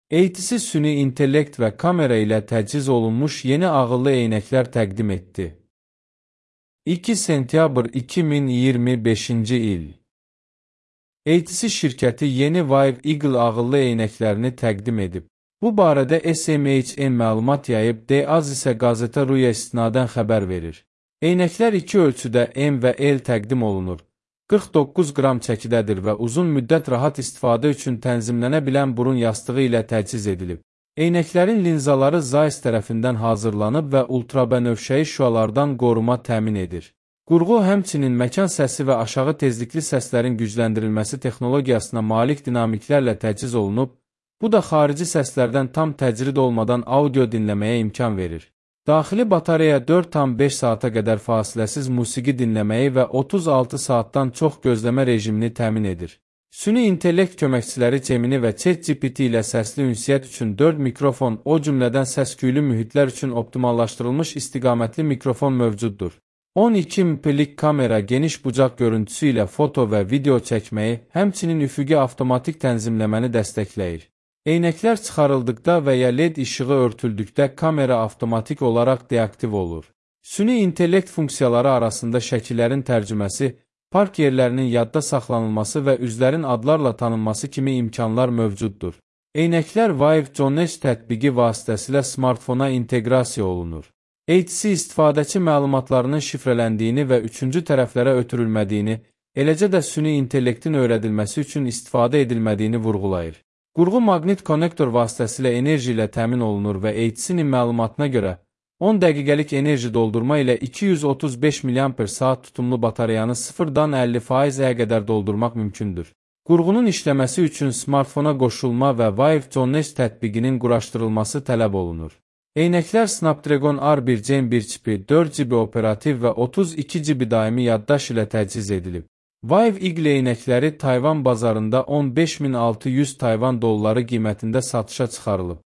HTC süni intellekt və kamera ilə təchiz olunmuş yeni ağıllı eynəklər təqdim etdi. 2 sentyabr 2025-ci il. HTC şirkəti yeni Vive Eagle ağıllı eynəklərini təqdim edib. Bu barədə SMHN məlumat yayıb, D-Az isə Gazeta.ru-ya istinadən xəbər verir. Eynəklər iki ölçüdə M və L təqdim olunur. 49 qram çəkidədir və uzun müddət rahat istifadə üçün tənzimlənə bilən burun yastığı ilə təchiz edilib. Eynəklərin linzaları Zeiss tərəfindən hazırlanıb və ultrabənövşəyi şüalardan qoruma təmin edir. Qurğu həmçinin məkan səsi və aşağı tezlikli səslərin gücləndirilməsi texnologiyasına malik dinamiklərlə təchiz olunub, bu da xarici səslərdən tam təcrid olmadan audio dinləməyə imkan verir. Daxili batareya 4,5 saata qədər fasiləsiz musiqi dinləməyi və 36 saatdan çox gözləmə rejimini təmin edir. Süni intellekt köməkçiləri Gemini və ChatGPT ilə səsli ünsiyyət üçün 4 mikrofon, o cümlədən səs-küylü mühitlər üçün optimallaşdırılmış istiqamətli mikrofon mövcuddur. 12 MP-lik kamera geniş bucaq görüntüsü ilə foto və video çəkməyi, həmçinin üfüqi avtomatik tənzimləməni dəstəkləyir. Eynəklər çıxarıldıqda və ya LED işığı örtüldükdə kamera avtomatik olaraq deaktiv olur. Süni intellekt funksiyaları arasında şəkillərin tərcüməsi, park yerlərinin yadda saxlanılması və üzlərin adlarla tanınması kimi imkanlar mövcuddur. Eynəklər Vive Jones tətbiqi vasitəsilə smartfona inteqrasiya olunur. HTC istifadəçi məlumatlarının şifrələndiyini və üçüncü tərəflərə ötürülmədiyini, eləcə də süni intellektin öyrədilməsi üçün istifadə edilmədiyini vurğulayır. Qurğu maqnit konnektor vasitəsilə enerji ilə təmin olunur və HTC-nin məlumatına görə 10 dəqiqəlik enerji doldurma ilə 235 mAh tutumlu batareyanı 0-dan 50%-ə qədər doldurmaq mümkündür. Qurğunun işləməsi üçün smartfona qoşulma və Vive Jones tətbiqinin quraşdırılması tələb olunur. Eynəklər Snapdragon R1 Gen 1 çipi, 4 GB operativ və 32 GB daimi yaddaş ilə təchiz edilib. Vive Eagle eynəkləri Tayvan bazarında 15.600 Tayvan dolları qiymətində satışa çıxarılıb.